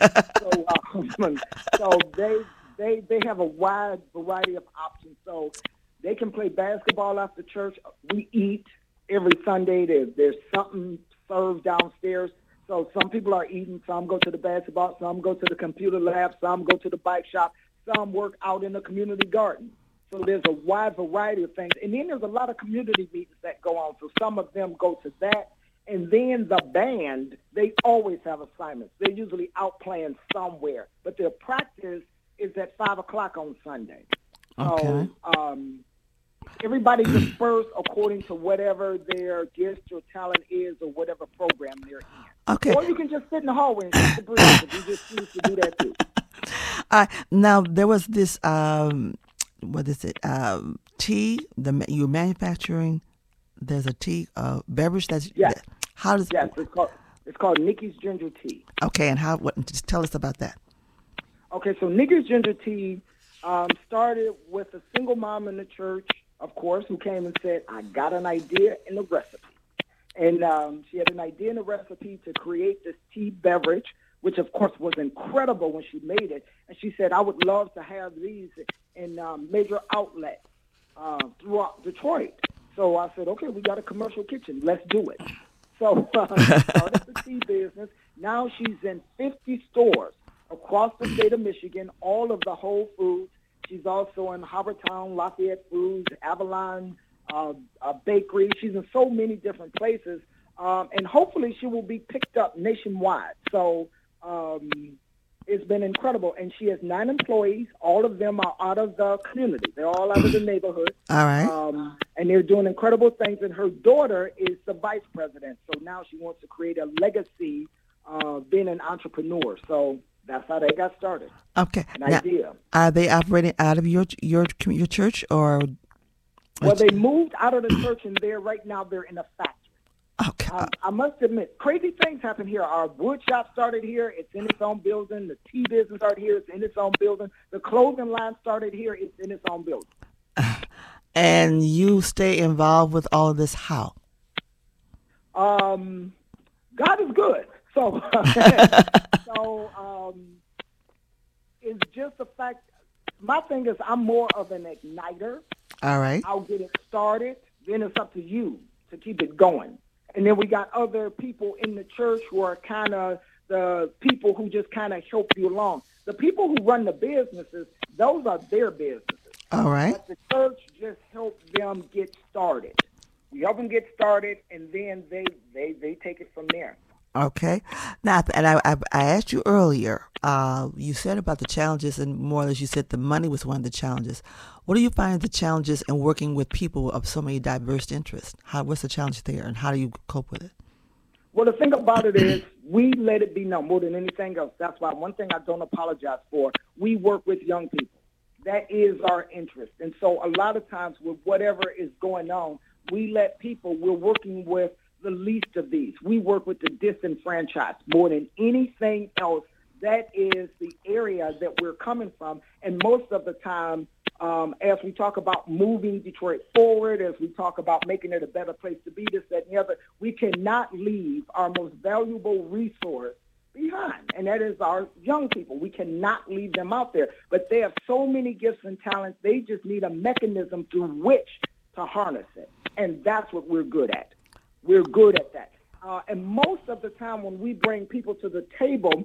church. So they have a wide variety of options. So they can play basketball after church. We eat every Sunday. There's something served downstairs. So some people are eating. Some go to the basketball. Some go to the computer lab. Some go to the bike shop. Some work out in the community garden. So there's a wide variety of things. And then there's a lot of community meetings that go on. So some of them go to that. And then the band, they always have assignments. They're usually out playing somewhere. But their practice is at 5 o'clock on Sunday. Okay. So Everybody disperse according to whatever their gift or talent is or whatever program they're in. Okay. Or you can just sit in the hallway and shoot the breeze if you just choose to do that too. Now there was this what is it? Tea. You're manufacturing. There's a tea beverage that's. Yes. How does? Yes, it's called Nikki's Ginger Tea. Okay, and how? What? Just tell us about that. Okay, so Nikki's Ginger Tea started with a single mom in the church, of course, who came and said, "I got an idea and a recipe," and she had an idea and a recipe to create this tea beverage, which of course was incredible when she made it. And she said, "I would love to have these in major outlets throughout Detroit." So I said, "Okay, we got a commercial kitchen. Let's do it." So she started the tea business. Now she's in 50 stores across the state of Michigan, all of the Whole Foods. She's also in Howardtown, Lafayette Foods, Avalon Bakery. She's in so many different places. And hopefully she will be picked up nationwide. So it's been incredible. And she has 9 employees. All of them are out of the community. They're all out of the neighborhood. All right. And they're doing incredible things. And her daughter is the vice president. So now she wants to create a legacy of being an entrepreneur. So that's how they got started. Okay. An idea. Are they operating out of your church or? Well, they moved out of the church, and right now they're in a factory. Okay. I must admit, crazy things happen here. Our wood shop started here. It's in its own building. The tea business started here. It's in its own building. The clothing line started here. It's in its own building. And you stay involved with all of this how? God is good. So, it's just the fact. My thing is, I'm more of an igniter. All right. I'll get it started. Then it's up to you to keep it going. And then we got other people in the church who are kind of the people who just kind of help you along. The people who run the businesses, those are their businesses. All right. But the church just helps them get started. We help them get started, and then they take it from there. Okay. Now, and I asked you earlier, you said about the challenges, and more or less you said the money was one of the challenges. What do you find the challenges in working with people of so many diverse interests? What's the challenge there, and how do you cope with it? Well, the thing about it is we let it be known more than anything else. That's why one thing I don't apologize for, we work with young people. That is our interest. And so a lot of times with whatever is going on, we let people, we're working with the least of these. We work with the disenfranchised more than anything else. That is the area that we're coming from. And most of the time, as we talk about moving Detroit forward, as we talk about making it a better place to be, this, that, and the other, we cannot leave our most valuable resource behind, and that is our young people. We cannot leave them out there. But they have so many gifts and talents, they just need a mechanism through which to harness it. And that's what we're good at. We're good at that. And most of the time when we bring people to the table,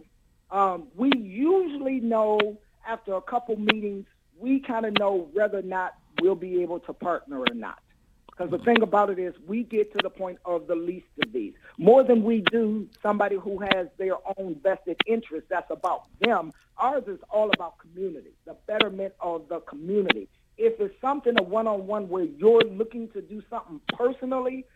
we usually know after a couple meetings, we kind of know whether or not we'll be able to partner or not. Because the thing about it is we get to the point of the least of these. More than we do somebody who has their own vested interest, that's about them. Ours is all about community, the betterment of the community. If it's something, a one-on-one where you're looking to do something personally,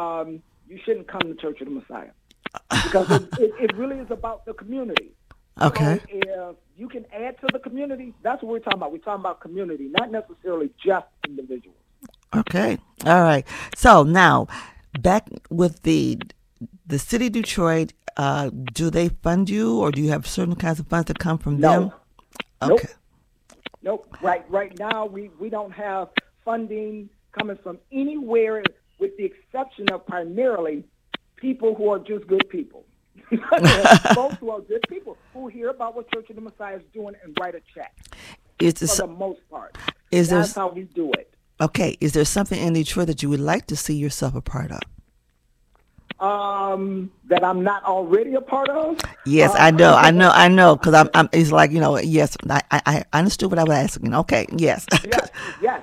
you shouldn't come to Church of the Messiah. Because it really is about the community. Okay. So if you can add to the community, that's what we're talking about. We're talking about community, not necessarily just individuals. Okay. All right. So now, back with the city of Detroit, do they fund you, or do you have certain kinds of funds that come from them? Okay. Nope. Right now, we don't have funding coming from anywhere, with the exception of primarily people who are just good people. Folks who are good people who hear about what Church of the Messiah is doing and write a check. For the most part. That's how we do it. Okay. Is there something in Detroit that you would like to see yourself a part of? That I'm not already a part of? Yes, I know. Because I'm. It's like, yes, I understood what I was asking. Okay, yes. yes.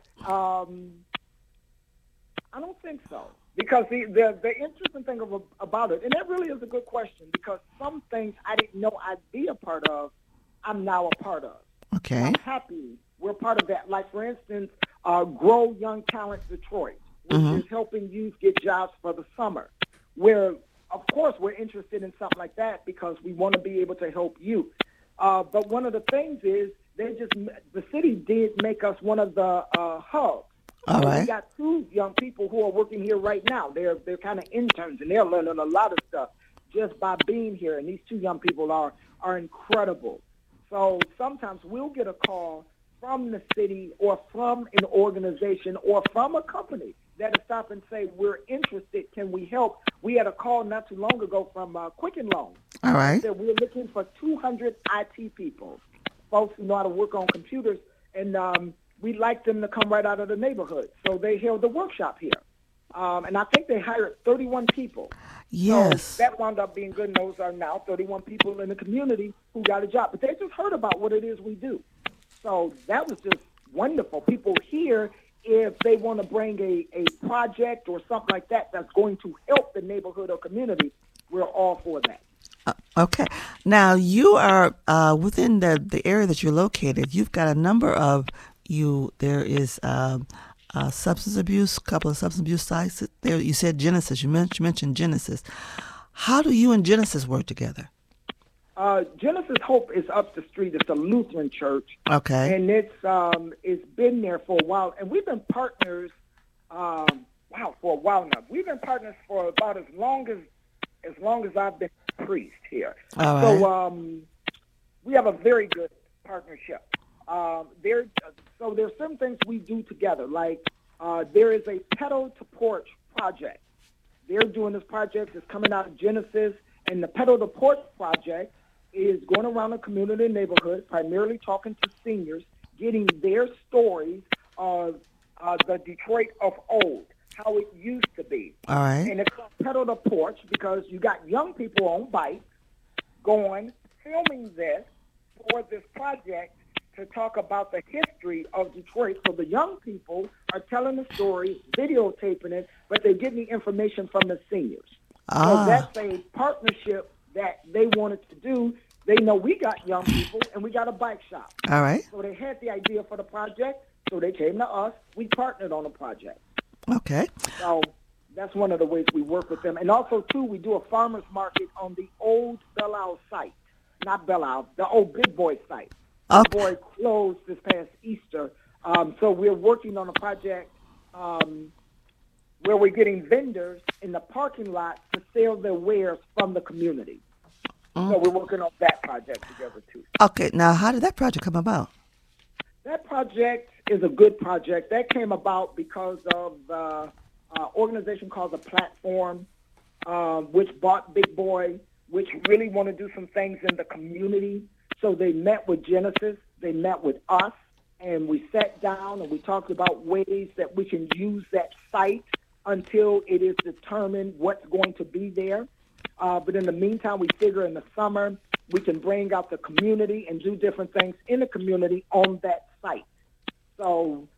I don't think so. Because the interesting thing about it, and that really is a good question, because some things I didn't know I'd be a part of, I'm now a part of. Okay. I'm happy we're part of that. Like, for instance, Grow Young Talent Detroit, which is helping youth get jobs for the summer. Where, of course, we're interested in something like that because we want to be able to help youth. But one of the things is the city did make us one of the hubs. All right. We got 2 young people who are working here right now. They're kind of interns, and they're learning a lot of stuff just by being here. And these 2 young people are incredible. So sometimes we'll get a call from the city or from an organization or from a company that'll stop and say, we're interested, can we help? We had a call not too long ago from Quicken Loans. All right. They said, we're looking for 200 IT people, folks who know how to work on computers, and we'd like them to come right out of the neighborhood. So they held a workshop here. And I think they hired 31 people. Yes. So that wound up being good, and those are now 31 people in the community who got a job. But they just heard about what it is we do. So that was just wonderful. People here, if they want to bring a project or something like that that's going to help the neighborhood or community, we're all for that. Okay. Now, you are within the area that you're located. You've got a number of there is substance abuse, a couple of substance abuse sites there. You said Genesis. You mentioned Genesis. How do you and Genesis work together? Genesis Hope is up the street. It's a Lutheran church. Okay. And it's been there for a while. And we've been partners, for a while now. We've been partners for about as long as I've been a priest here. All right. So we have a very good partnership. There's some things we do together. Like there is a Pedal to Porch project. They're doing this project. It's coming out of Genesis. And the Pedal to Porch project is going around the community and neighborhood, primarily talking to seniors, getting their stories of the Detroit of old, how it used to be. All right. And it's called Pedal to Porch because you got young people on bikes going, filming this for this project to talk about the history of Detroit. So the young people are telling the story, videotaping it, but they're getting the information from the seniors. So that's a partnership that they wanted to do. They know we got young people and we got a bike shop. All right. So they had the idea for the project, so they came to us. We partnered on the project. Okay. So that's one of the ways we work with them. And also, too, we do a farmer's market on the old Belle Isle site. Not Belle Isle, the old Big Boy site. Okay. Big Boy closed this past Easter. So we're working on a project where we're getting vendors in the parking lot to sell their wares from the community. So we're working on that project together, too. Okay. Now, how did that project come about? That project is a good project. That came about because of an organization called The Platform, which bought Big Boy, which really want to do some things in the community. So they met with Genesis. They met with us. And we sat down and we talked about ways that we can use that site until it is determined what's going to be there. But in the meantime, we figure in the summer we can bring out the community and do different things in the community on that site. So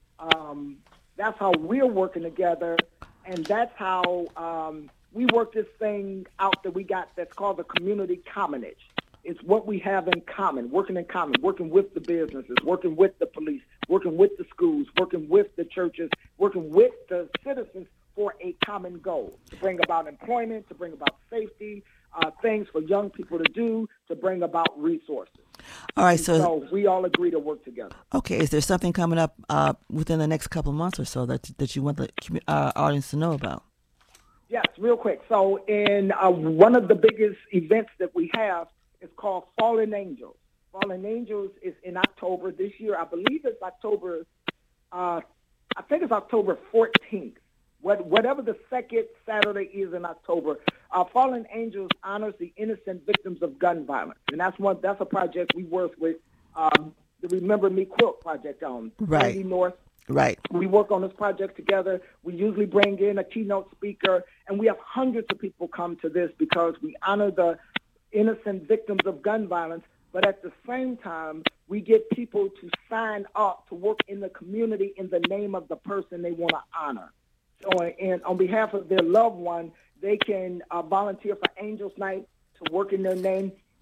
that's how we're working together, and that's how we work this thing out that we got that's called the community commonage. It's what we have in common, working with the businesses, working with the police, working with the schools, working with the churches, working with the citizens for a common goal, to bring about employment, to bring about safety, things for young people to do, to bring about resources. All right, so we all agree to work together. Okay, is there something coming up within the next couple of months or so that you want the audience to know about? Yes, real quick. So in one of the biggest events that we have is called Fallen Angels. Fallen Angels is in October this year. I believe it's October, I think it's October 14th. Whatever the second Saturday is in October, Fallen Angels honors the innocent victims of gun violence, and that's a project we work with the Remember Me Quilt project on right. Sandy North. Right. We work on this project together. We usually bring in a keynote speaker, and we have hundreds of people come to this because we honor the innocent victims of gun violence. But at the same time, we get people to sign up to work in the community in the name of the person they want to honor. So, and on behalf of their loved one, they can volunteer for Angels Night to work in their name.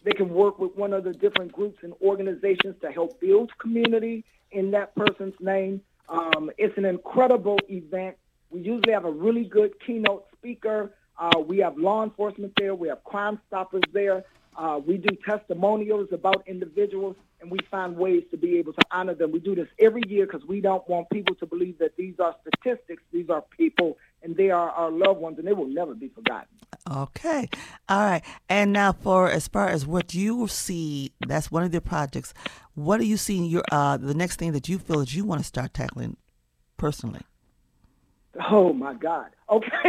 They can work with one of the different groups and organizations to help build community in that person's name. It's an incredible event. We usually have a really good keynote speaker. We have law enforcement there. We have Crime Stoppers there. We do testimonials about individuals, and we find ways to be able to honor them. We do this every year because we don't want people to believe that these are statistics. These are people, and they are our loved ones, and they will never be forgotten. Okay. All right. And now for as far as what you see, that's one of the projects. What are you seeing your the next thing that you feel that you want to start tackling personally? Oh, my God. Okay.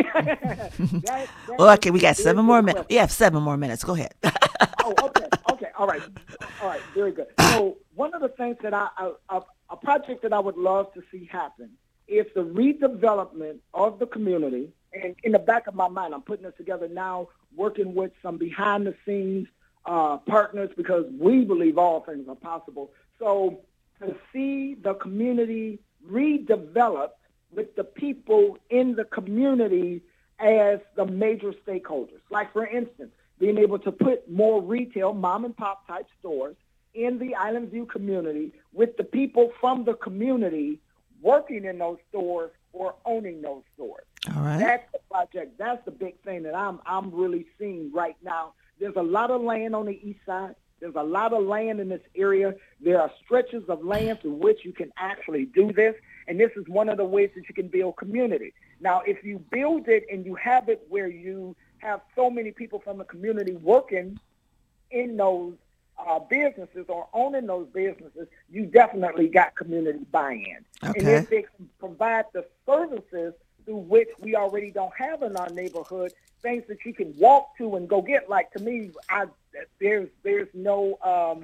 Okay, we got 7 more minutes. We have 7 more minutes. Go ahead. Okay. All right. Very good. So one of the things that a project that I would love to see happen is the redevelopment of the community. And in the back of my mind, I'm putting this together now, working with some behind-the-scenes partners because we believe all things are possible. So to see the community redeveloped with the people in the community as the major stakeholders. Like, for instance, being able to put more retail, mom-and-pop type stores in the Island View community with the people from the community working in those stores or owning those stores. All right. That's the project. That's the big thing that I'm really seeing right now. There's a lot of land on the east side. There's a lot of land in this area. There are stretches of land through which you can actually do this, and this is one of the ways that you can build community. Now, if you build it and you have it where you have so many people from the community working in those businesses or owning those businesses, you definitely got community buy-in. Okay. And if they can provide the services through which we already don't have in our neighborhood, things that you can walk to and go get. Like, to me, there's no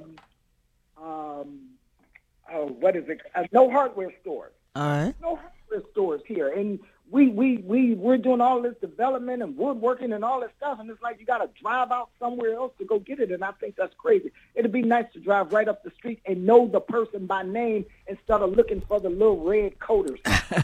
no hardware stores. All right. No hardware stores here, and we're doing all this development and woodworking and all this stuff, and it's like you got to drive out somewhere else to go get it, and I think that's crazy. It'd be nice to drive right up the street and know the person by name instead of looking for the little red coders.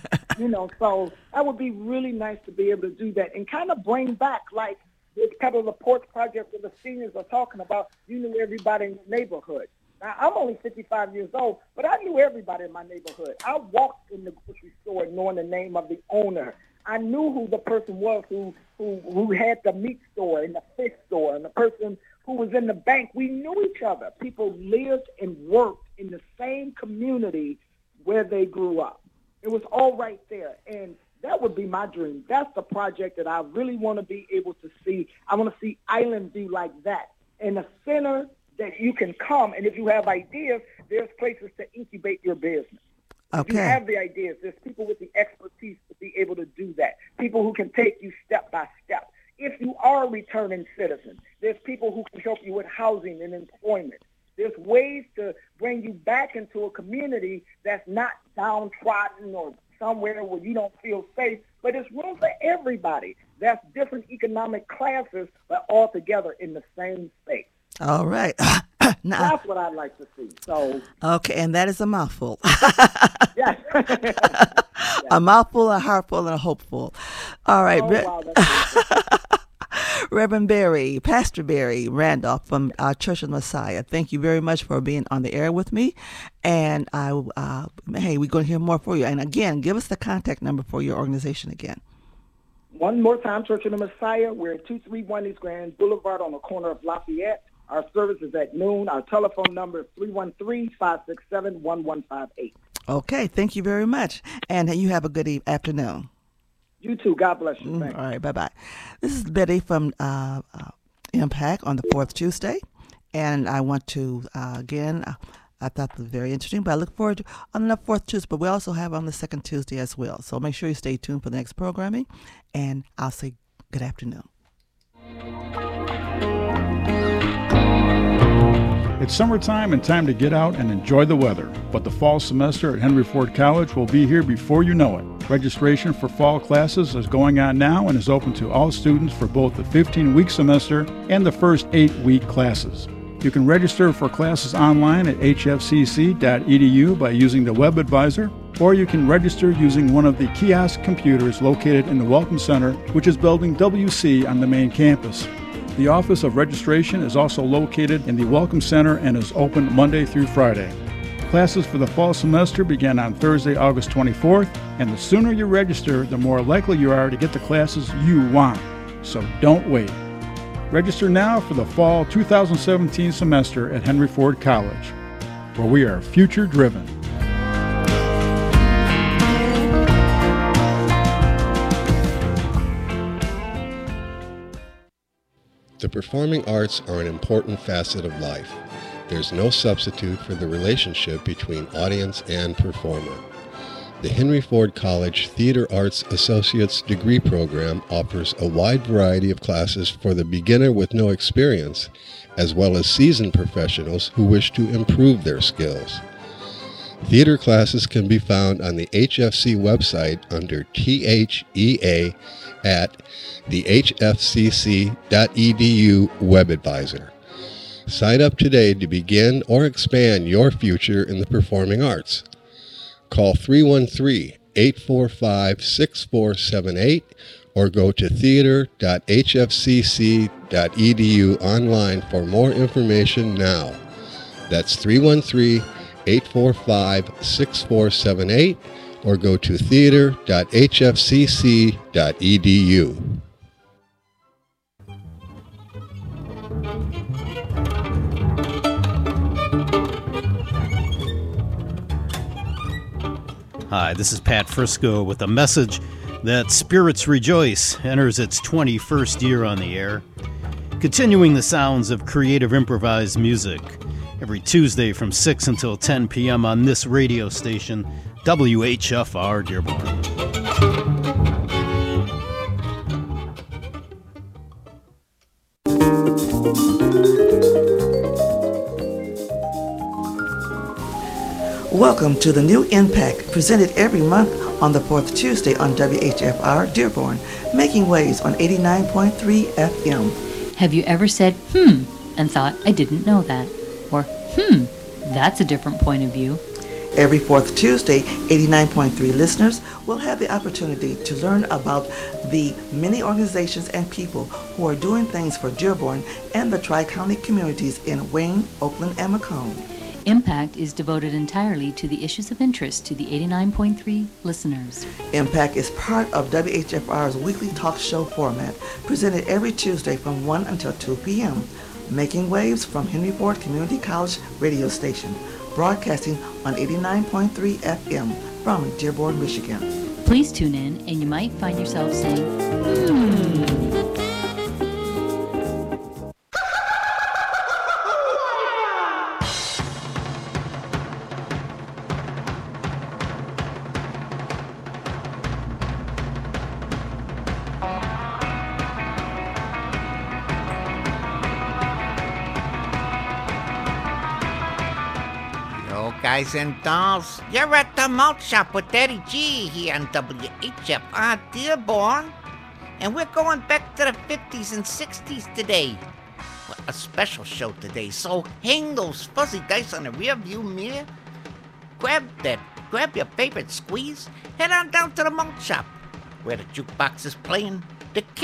So that would be really nice to be able to do that and kind of bring back, like, this Pedal the Porch project that the seniors are talking about. You knew everybody in the neighborhood. Now, I'm only 55 years old, but I knew everybody in my neighborhood. I walked in the grocery store knowing the name of the owner. I knew who the person was who had the meat store and the fish store and the person who was in the bank. We knew each other. People lived and worked in the same community where they grew up. It was all right there, and that would be my dream. That's the project that I really want to be able to see. I want to see Island View like that, in a center that you can come, and if you have ideas, there's places to incubate your business. Okay. If you have the ideas, there's people with the expertise to be able to do that, people who can take you step by step. If you are a returning citizen, there's people who can help you with housing and employment. There's ways to bring you back into a community that's not downtrodden or somewhere where you don't feel safe, but it's room for everybody. That's different economic classes, but all together in the same space. All right. Now, that's what I'd like to see. So okay, and that is a mouthful. Yes. A mouthful, a heartful, and a hopeful. All right. Oh, wow, Reverend Barry, Pastor Barry Randolph from Church of the Messiah, thank you very much for being on the air with me. And hey, we're going to hear more for you. And again, give us the contact number for your organization again. One more time, Church of the Messiah. We're at 231 East Grand Boulevard on the corner of Lafayette. Our service is at noon. Our telephone number is 313-567-1158. Okay, thank you very much. And you have a good afternoon. You too. God bless you. Thanks. All right, bye-bye. This is Betty from Impact on the 4th Tuesday. And I want to, again, I thought it was very interesting, but I look forward to on the 4th Tuesday, but we also have on the 2nd Tuesday as well. So make sure you stay tuned for the next programming, and I'll say good afternoon. It's summertime and time to get out and enjoy the weather, but the fall semester at Henry Ford College will be here before you know it. Registration for fall classes is going on now and is open to all students for both the 15-week semester and the first 8-week classes. You can register for classes online at hfcc.edu by using the Web Advisor, or you can register using one of the kiosk computers located in the Welcome Center, which is building WC on the main campus. The Office of Registration is also located in the Welcome Center and is open Monday through Friday. Classes for the fall semester begin on Thursday, August 24th, and the sooner you register, the more likely you are to get the classes you want. So don't wait. Register now for the fall 2017 semester at Henry Ford College, where we are future-driven. The performing arts are an important facet of life. There's no substitute for the relationship between audience and performer. The Henry Ford College Theater Arts Associate's degree program offers a wide variety of classes for the beginner with no experience, as well as seasoned professionals who wish to improve their skills. Theater classes can be found on the HFC website under THEA at the hfcc.edu web advisor. Sign up today to begin or expand your future in the performing arts. Call 313-845-6478 or go to theater.hfcc.edu online for more information now. That's 313-845-6478 or go to theater.hfcc.edu. Hi, this is Pat Frisco with a message that Spirits Rejoice enters its 21st year on the air, continuing the sounds of creative improvised music every Tuesday from 6 until 10 p.m. on this radio station, WHFR Dearborn. Welcome to the new Impact, presented every month on the fourth Tuesday on WHFR Dearborn, making waves on 89.3 FM. Have you ever said, and thought, I didn't know that? Or, that's a different point of view. Every fourth Tuesday, 89.3 listeners will have the opportunity to learn about the many organizations and people who are doing things for Dearborn and the Tri-County communities in Wayne, Oakland, and Macomb. Impact is devoted entirely to the issues of interest to the 89.3 listeners. Impact is part of WHFR's weekly talk show format, presented every Tuesday from 1 until 2 p.m., making waves from Henry Ford Community College radio station, broadcasting on 89.3 FM from Dearborn, Michigan. Please tune in and you might find yourself saying, Guys and dolls, you're at the Malt Shop with Eddie G here on WHFR Dearborn. And we're going back to the 50s and 60s today. Well, a special show today, so hang those fuzzy dice on the rear view mirror. Grab your favorite squeeze, head on down to the Malt Shop, where the jukebox is playing the